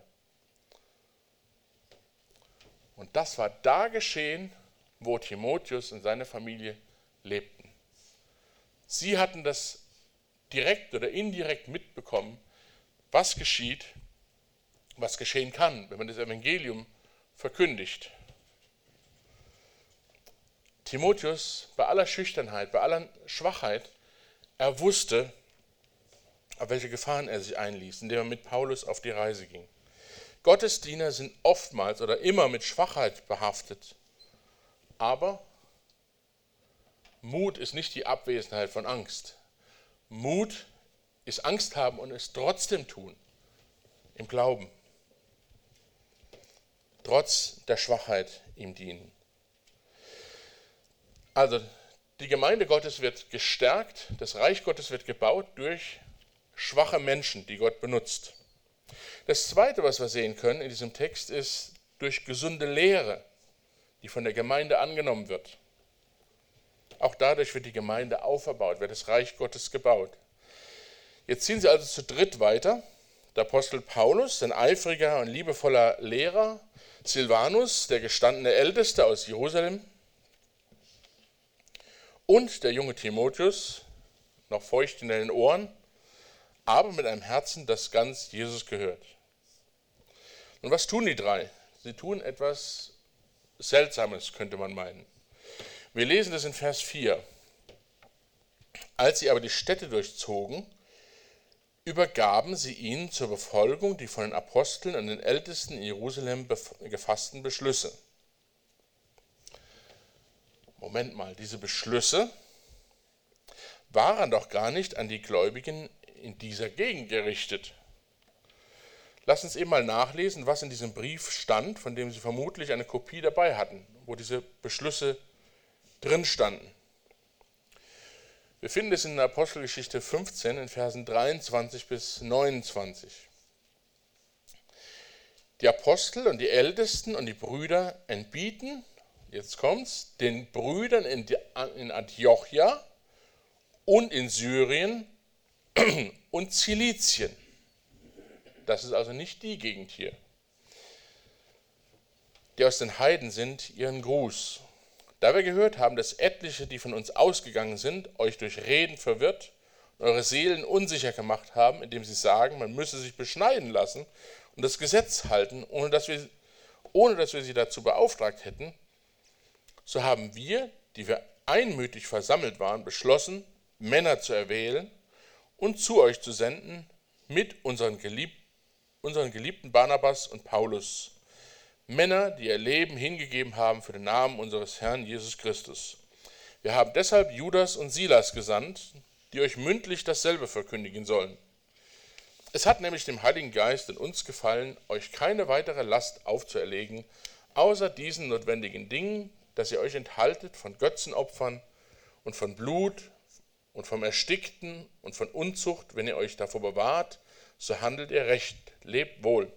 Und das war da geschehen, wo Timotheus und seine Familie lebten. Sie hatten das direkt oder indirekt mitbekommen, was geschieht, was geschehen kann, wenn man das Evangelium verkündigt. Timotheus, bei aller Schüchternheit, bei aller Schwachheit, er wusste, auf welche Gefahren er sich einließ, indem er mit Paulus auf die Reise ging. Gottesdiener sind oftmals oder immer mit Schwachheit behaftet, aber Mut ist nicht die Abwesenheit von Angst. Mut ist Angst haben und es trotzdem tun, im Glauben, trotz der Schwachheit ihm dienen. Also die Gemeinde Gottes wird gestärkt, das Reich Gottes wird gebaut durch schwache Menschen, die Gott benutzt. Das Zweite, was wir sehen können in diesem Text, ist durch gesunde Lehre, die von der Gemeinde angenommen wird. Auch dadurch wird die Gemeinde auferbaut, wird das Reich Gottes gebaut. Jetzt ziehen sie also zu dritt weiter. Der Apostel Paulus, ein eifriger und liebevoller Lehrer, Silvanus, der gestandene Älteste aus Jerusalem, und der junge Timotheus, noch feucht in den Ohren, aber mit einem Herzen, das ganz Jesus gehört. Und was tun die drei? Sie tun etwas Seltsames, könnte man meinen. Wir lesen das in Vers vier. Als sie aber die Städte durchzogen, übergaben sie ihnen zur Befolgung die von den Aposteln und den Ältesten in Jerusalem gefassten Beschlüsse. Moment mal, diese Beschlüsse waren doch gar nicht an die Gläubigen in dieser Gegend gerichtet. Lass uns eben mal nachlesen, was in diesem Brief stand, von dem sie vermutlich eine Kopie dabei hatten, wo diese Beschlüsse drin standen. Wir finden es in der Apostelgeschichte fünfzehn, in Versen dreiundzwanzig bis neunundzwanzig. Die Apostel und die Ältesten und die Brüder entbieten, jetzt kommt's, den Brüdern in Antiochia und in Syrien und Zilizien. Das ist also nicht die Gegend hier, die aus den Heiden sind, ihren Gruß. Da wir gehört haben, dass etliche, die von uns ausgegangen sind, euch durch Reden verwirrt und eure Seelen unsicher gemacht haben, indem sie sagen, man müsse sich beschneiden lassen und das Gesetz halten, ohne dass wir, ohne dass wir sie dazu beauftragt hätten, so haben wir, die wir einmütig versammelt waren, beschlossen, Männer zu erwählen und zu euch zu senden mit unseren geliebten unseren geliebten Barnabas und Paulus, Männer, die ihr Leben hingegeben haben für den Namen unseres Herrn Jesus Christus. Wir haben deshalb Judas und Silas gesandt, die euch mündlich dasselbe verkündigen sollen. Es hat nämlich dem Heiligen Geist und uns gefallen, euch keine weitere Last aufzuerlegen, außer diesen notwendigen Dingen, dass ihr euch enthaltet von Götzenopfern und von Blut und vom Erstickten und von Unzucht. Wenn ihr euch davor bewahrt, so handelt ihr recht, lebt wohl.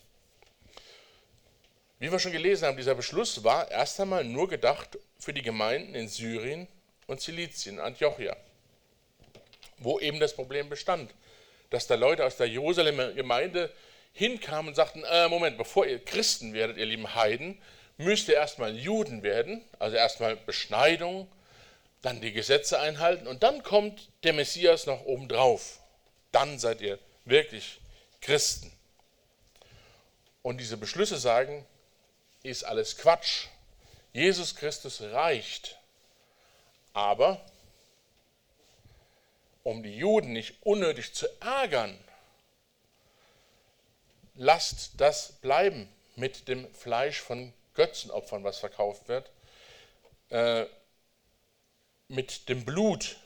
Wie wir schon gelesen haben, dieser Beschluss war erst einmal nur gedacht für die Gemeinden in Syrien und Zilizien, Antiochia, wo eben das Problem bestand, dass da Leute aus der Jerusalemer Gemeinde hinkamen und sagten, äh, Moment, bevor ihr Christen werdet, ihr lieben Heiden, müsst ihr erstmal Juden werden, also erstmal Beschneidung, dann die Gesetze einhalten und dann kommt der Messias noch obendrauf. Dann seid ihr wirklich Christen. Und diese Beschlüsse sagen, ist alles Quatsch. Jesus Christus reicht. Aber um die Juden nicht unnötig zu ärgern, lasst das bleiben mit dem Fleisch von Götzenopfern, was verkauft wird, äh, mit dem Blut.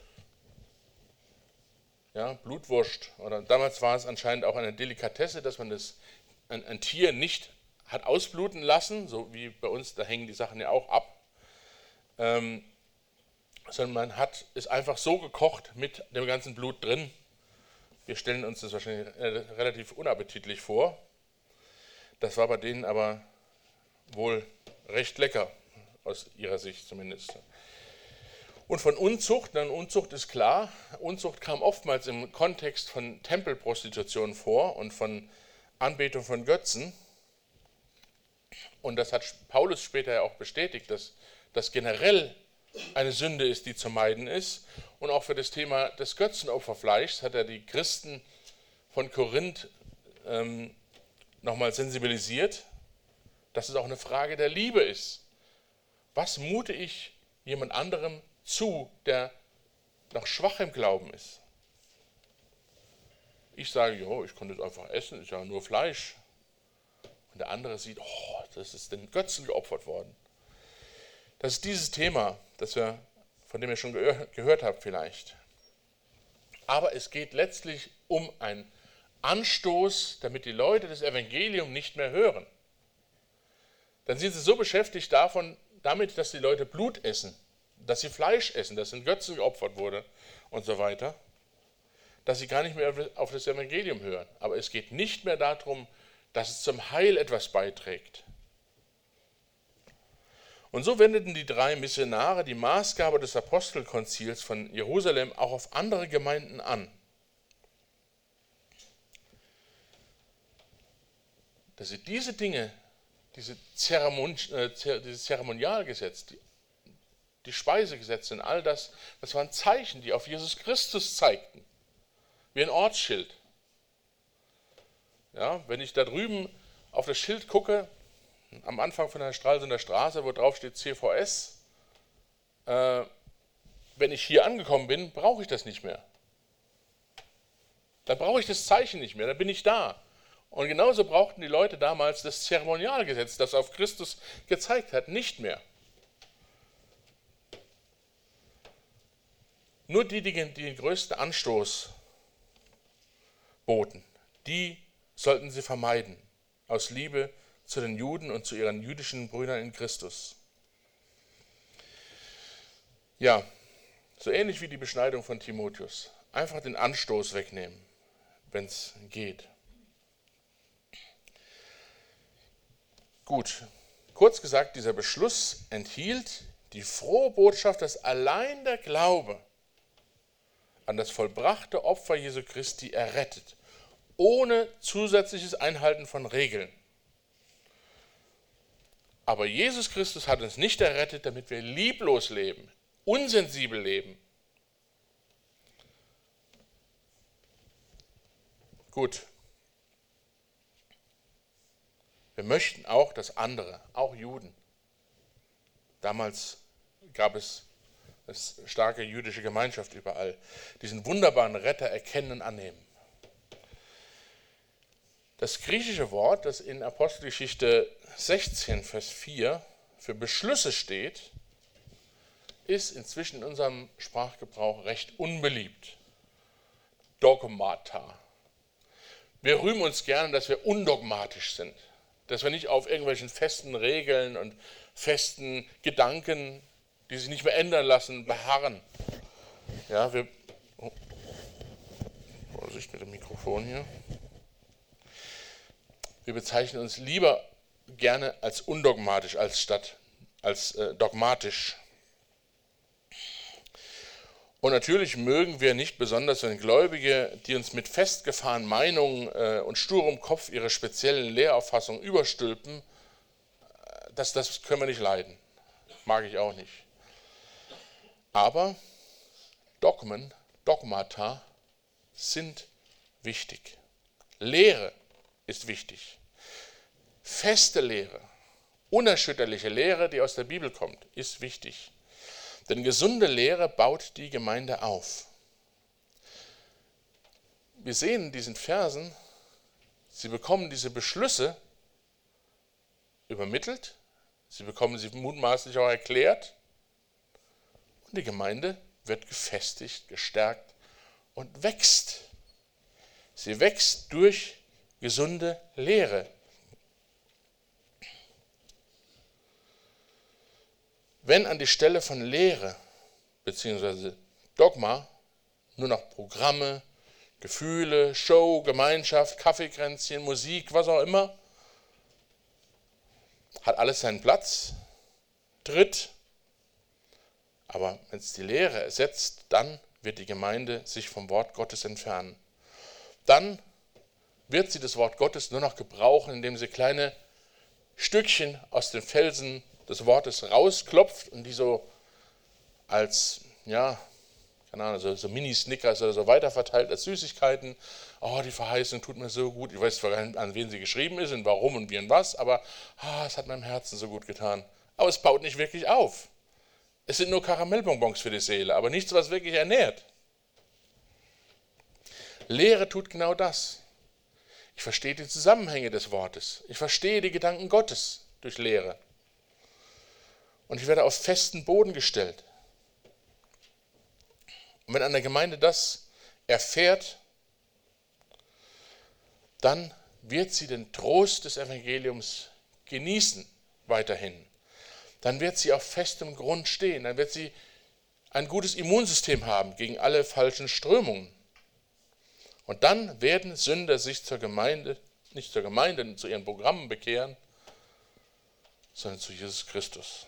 Ja, Blutwurst. Oder damals war es anscheinend auch eine Delikatesse, dass man das, ein, ein Tier nicht hat ausbluten lassen, so wie bei uns, da hängen die Sachen ja auch ab, ähm, sondern man hat es einfach so gekocht mit dem ganzen Blut drin. Wir stellen uns das wahrscheinlich relativ unappetitlich vor. Das war bei denen aber wohl recht lecker, aus ihrer Sicht zumindest. Und von Unzucht, dann Unzucht ist klar, Unzucht kam oftmals im Kontext von Tempelprostitution vor und von Anbetung von Götzen. Und das hat Paulus später ja auch bestätigt, dass das generell eine Sünde ist, die zu meiden ist. Und auch für das Thema des Götzenopferfleischs hat er die Christen von Korinth ähm, nochmal sensibilisiert, dass es auch eine Frage der Liebe ist. Was mute ich jemand anderem zu, der noch schwach im Glauben ist? Ich sage, jo, ich konnte es einfach essen, ist ja nur Fleisch. Und der andere sieht, oh, das ist den Götzen geopfert worden. Das ist dieses Thema, das wir, von dem ihr schon gehört habt vielleicht. Aber es geht letztlich um einen Anstoß, damit die Leute das Evangelium nicht mehr hören. Dann sind sie so beschäftigt davon, damit, dass die Leute Blut essen, dass sie Fleisch essen, dass in Götzen geopfert wurde und so weiter, dass sie gar nicht mehr auf das Evangelium hören. Aber es geht nicht mehr darum, dass es zum Heil etwas beiträgt. Und so wendeten die drei Missionare die Maßgabe des Apostelkonzils von Jerusalem auch auf andere Gemeinden an. Dass sie diese Dinge, diese Zeremon, äh, dieses Zeremonialgesetz, die, die Speisegesetze und all das, das waren Zeichen, die auf Jesus Christus zeigten, wie ein Ortsschild. Ja, wenn ich da drüben auf das Schild gucke, am Anfang von der Stralsunder Straße, wo drauf steht C V S, äh, wenn ich hier angekommen bin, brauche ich das nicht mehr. Dann brauche ich das Zeichen nicht mehr, dann bin ich da. Und genauso brauchten die Leute damals das Zeremonialgesetz, das auf Christus gezeigt hat, nicht mehr. Nur die, die den größten Anstoß Geboten. Die sollten sie vermeiden, aus Liebe zu den Juden und zu ihren jüdischen Brüdern in Christus. Ja, so ähnlich wie die Beschneidung von Timotheus. Einfach den Anstoß wegnehmen, wenn es geht. Gut, kurz gesagt, dieser Beschluss enthielt die frohe Botschaft, dass allein der Glaube an das vollbrachte Opfer Jesu Christi errettet, ohne zusätzliches Einhalten von Regeln. Aber Jesus Christus hat uns nicht errettet, damit wir lieblos leben, unsensibel leben. Gut. Wir möchten auch, dass andere, auch Juden, damals gab es eine starke jüdische Gemeinschaft überall, diesen wunderbaren Retter erkennen und annehmen. Das griechische Wort, das in Apostelgeschichte sechzehn, Vers vier für Beschlüsse steht, ist inzwischen in unserem Sprachgebrauch recht unbeliebt. Dogmata. Wir rühmen uns gerne, dass wir undogmatisch sind, dass wir nicht auf irgendwelchen festen Regeln und festen Gedanken, die sich nicht mehr ändern lassen, beharren. Ja, wir, oh, Vorsicht mit dem Mikrofon hier. Wir bezeichnen uns lieber gerne als undogmatisch, als statt als äh, dogmatisch. Und natürlich mögen wir nicht besonders, wenn Gläubige, die uns mit festgefahrenen Meinungen äh, und sturem Kopf ihre speziellen Lehrauffassungen überstülpen, äh, das, das können wir nicht leiden. Mag ich auch nicht. Aber Dogmen, Dogmata sind wichtig. Lehre ist wichtig. Feste Lehre, unerschütterliche Lehre, die aus der Bibel kommt, ist wichtig. Denn gesunde Lehre baut die Gemeinde auf. Wir sehen in diesen Versen, sie bekommen diese Beschlüsse übermittelt, sie bekommen sie mutmaßlich auch erklärt und die Gemeinde wird gefestigt, gestärkt und wächst. Sie wächst durch gesunde Lehre. Wenn an die Stelle von Lehre bzw. Dogma nur noch Programme, Gefühle, Show, Gemeinschaft, Kaffeekränzchen, Musik, was auch immer, hat alles seinen Platz, tritt, aber wenn es die Lehre ersetzt, dann wird die Gemeinde sich vom Wort Gottes entfernen. Dann wird sie das Wort Gottes nur noch gebrauchen, indem sie kleine Stückchen aus den Felsen des Wortes rausklopft und die so als, ja, keine Ahnung, so, so Mini-Snickers oder so weiterverteilt als Süßigkeiten. Oh, die Verheißung tut mir so gut. Ich weiß zwar gar nicht, an wen sie geschrieben ist und warum und wie und was, aber ah, es hat meinem Herzen so gut getan. Aber es baut nicht wirklich auf. Es sind nur Karamellbonbons für die Seele, aber nichts, was wirklich ernährt. Lehre tut genau das. Ich verstehe die Zusammenhänge des Wortes. Ich verstehe die Gedanken Gottes durch Lehre. Und ich werde auf festen Boden gestellt. Und wenn eine Gemeinde das erfährt, dann wird sie den Trost des Evangeliums genießen weiterhin. Dann wird sie auf festem Grund stehen. Dann wird sie ein gutes Immunsystem haben gegen alle falschen Strömungen. Und dann werden Sünder sich zur Gemeinde, nicht zur Gemeinde und zu ihren Programmen bekehren, sondern zu Jesus Christus.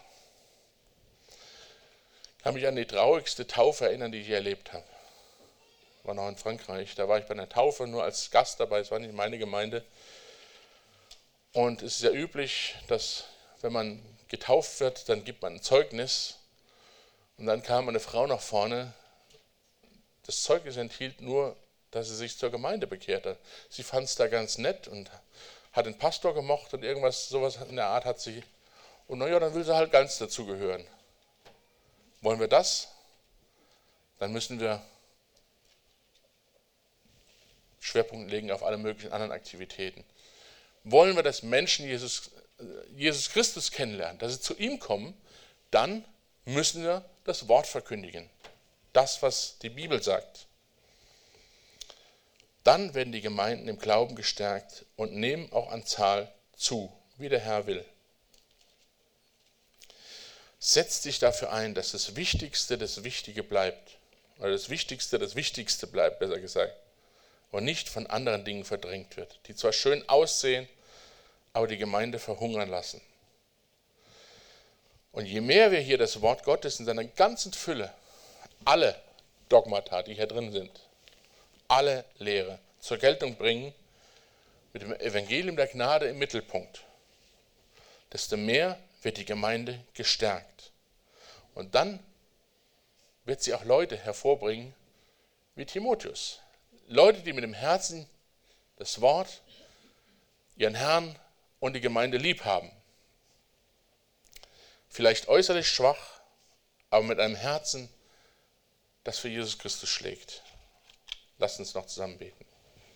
Ich kann mich an die traurigste Taufe erinnern, die ich erlebt habe. War noch in Frankreich. Da war ich bei einer Taufe nur als Gast dabei, es war nicht meine Gemeinde. Und es ist ja üblich, dass wenn man getauft wird, dann gibt man ein Zeugnis. Und dann kam eine Frau nach vorne. Das Zeugnis enthielt nur, dass sie sich zur Gemeinde bekehrt hat. Sie fand es da ganz nett und hat den Pastor gemocht und irgendwas, sowas in der Art hat sie. Und naja, dann will sie halt ganz dazugehören. Wollen wir das? Dann müssen wir Schwerpunkt legen auf alle möglichen anderen Aktivitäten. Wollen wir, dass Menschen Jesus, Jesus Christus kennenlernen, dass sie zu ihm kommen, dann müssen wir das Wort verkündigen. Das, was die Bibel sagt. Dann werden die Gemeinden im Glauben gestärkt und nehmen auch an Zahl zu, wie der Herr will. Setz dich dafür ein, dass das Wichtigste das Wichtige bleibt. Oder das Wichtigste das Wichtigste bleibt, besser gesagt. Und nicht von anderen Dingen verdrängt wird, die zwar schön aussehen, aber die Gemeinde verhungern lassen. Und je mehr wir hier das Wort Gottes in seiner ganzen Fülle, alle Dogmata, die hier drin sind, alle Lehre zur Geltung bringen, mit dem Evangelium der Gnade im Mittelpunkt, desto mehr wird die Gemeinde gestärkt. Und dann wird sie auch Leute hervorbringen wie Timotheus. Leute, die mit dem Herzen das Wort, ihren Herrn und die Gemeinde lieb haben. Vielleicht äußerlich schwach, aber mit einem Herzen, das für Jesus Christus schlägt. Lasst uns noch zusammen beten.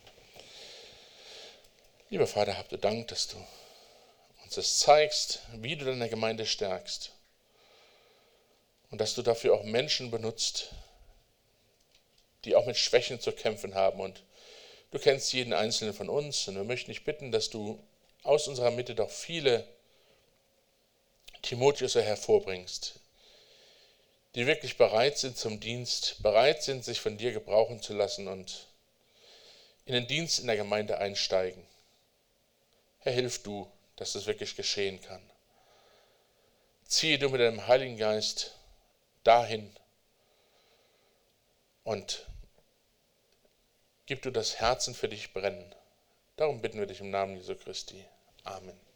Lieber Vater, hab du Dank, dass du uns das zeigst, wie du deine Gemeinde stärkst. Und dass du dafür auch Menschen benutzt, die auch mit Schwächen zu kämpfen haben. Und du kennst jeden Einzelnen von uns. Und wir möchten dich bitten, dass du aus unserer Mitte doch viele Timotheus hervorbringst, die wirklich bereit sind zum Dienst, bereit sind, sich von dir gebrauchen zu lassen und in den Dienst in der Gemeinde einsteigen. Herr, hilf du, dass das wirklich geschehen kann. Ziehe du mit deinem Heiligen Geist dahin und gib du das Herzen für dich brennen. Darum bitten wir dich im Namen Jesu Christi. Amen.